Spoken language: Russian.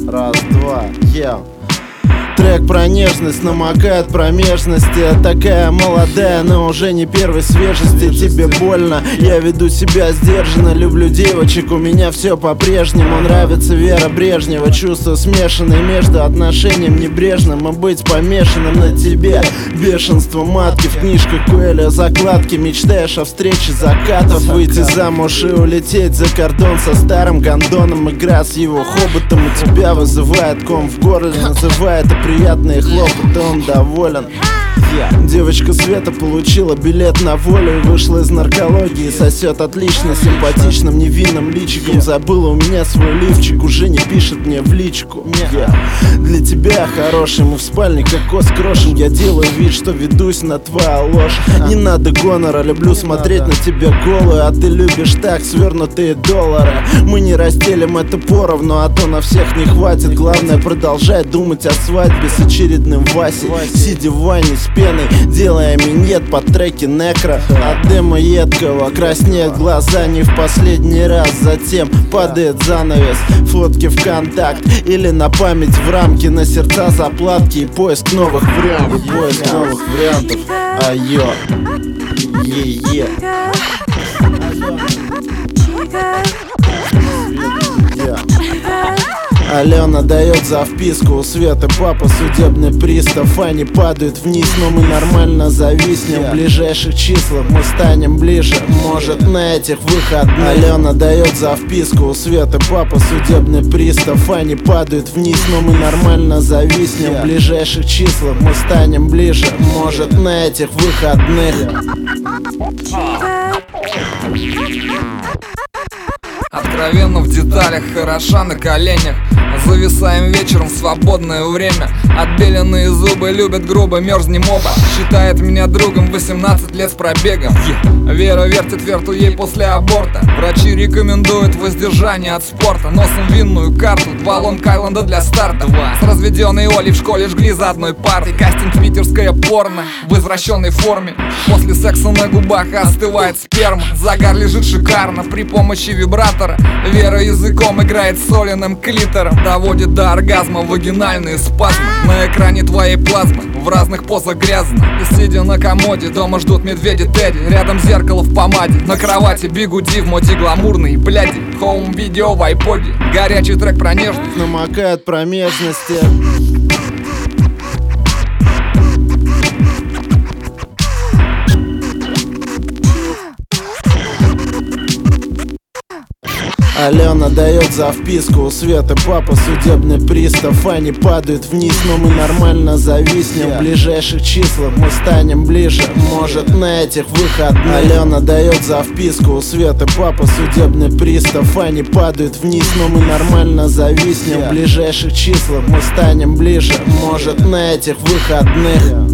Раз, два, Трек про нежность намокает промежности. Такая молодая, но уже не первой свежести. Тебе больно, я веду себя сдержанно. Люблю девочек, у меня все по-прежнему. Нравится Вера Брежнева. Чувства смешанные между отношением небрежным и быть помешанным на тебе. Бешенство матки в книжках Коэля, закладки. Мечтаешь о встрече закатов, выйти замуж и улететь за кордон со старым гондоном. Игра с его хоботом у тебя вызывает ком в горле. Называет это приятные хлопоты, он доволен. Девочка Света получила билет на волю и вышла из наркологии. Сосет отлично, симпатичным, невинным личиком. Забыла у меня свой лифчик, уже не пишет мне в личку. Для тебя хороший, мы в спальне кокос крошим. Я делаю вид, что ведусь на твою ложь. Не надо гонора, люблю смотреть на тебя голую. А ты любишь так свернутые доллары. Мы не разделим это поровну, а то на всех не хватит. Главное продолжать думать о свадьбе с очередным Васей. Сидя в ванне с пеной, делая минет под треки Некро. От дыма едкого краснеют глаза не в последний раз. Затем падает занавес, фотки в контакт или на память в рамке. На сердца заплатки и поиск новых вариантов. Поиск новых вариантов. Айо, е-е. Алена дает за вписку, у Светы папа судебный пристав. Они падают вниз, но мы нормально зависнем. В ближайших числах мы станем ближе, может на этих выходных. Алена дает за вписку, у Светы папа судебный пристав. Они падают вниз, но мы нормально зависнем. В ближайших числах мы станем ближе, может на этих выходных. Откровенно в деталях, хороша на коленях. Зависаем вечером в свободное время. Отбеленные зубы любят грубо, мерзнем оба. Считает меня другом, 18 лет с пробегом. Вера вертит верту ей после аборта. Врачи рекомендуют воздержание от спорта. Носом винную карту, 2 Лонг-Айленда для старта. С разведенной Олей в школе жгли за одной партой. Кастинг питерское порно в извращенной форме. После секса на губах остывает сперма. Загар лежит шикарно при помощи вибратора. Вера языком играет соленым клитором. Доводит до оргазма вагинальные спазмы. На экране твоей плазмы в разных позах грязно. И сидя на комоде, дома ждут медведи Тедди. Рядом зеркало в помаде, на кровати бигуди в моде гламурной бляди. Хоум-видео в айподе, горячий трек про нежность. Намокает промежности. Алена дает за вписку, у Светы папа судебный пристав. Они падают вниз, но мы нормально зависнем. В ближайших числах мы станем ближе, может на этих выходных. Алена дает за вписку, у Светы папа судебный пристав. Они падают вниз, но мы нормально зависнем. В ближайших числах мы станем ближе, может на этих выходных.